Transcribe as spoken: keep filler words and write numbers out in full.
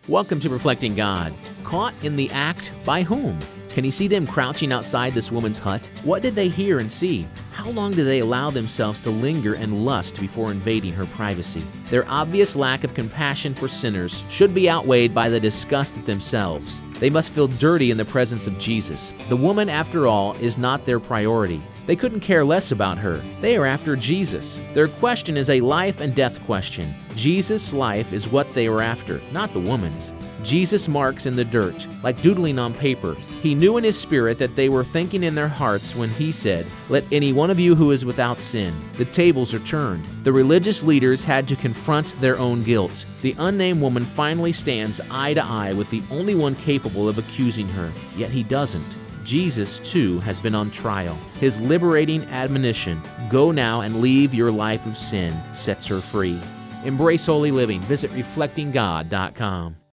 Welcome to Reflecting God. Caught in the act by whom? Can he see them crouching outside this woman's hut? What did they hear and see? How long do they allow themselves to linger and lust before invading her privacy? Their obvious lack of compassion for sinners should be outweighed by the disgust at themselves. They must feel dirty in the presence of Jesus. The woman, after all, is not their priority. They couldn't care less about her. They are after Jesus. Their question is a life and death question. Jesus' life is what they were after, not the woman's. Jesus marks in the dirt, like doodling on paper. He knew in his spirit that they were thinking in their hearts when he said, "Let any one of you who is without sin." The tables are turned. The religious leaders had to confront their own guilt. The unnamed woman finally stands eye to eye with the only one capable of accusing her, yet he doesn't. Jesus, too, has been on trial. His liberating admonition, "Go now and leave your life of sin," sets her free. Embrace holy living. Visit reflecting god dot com.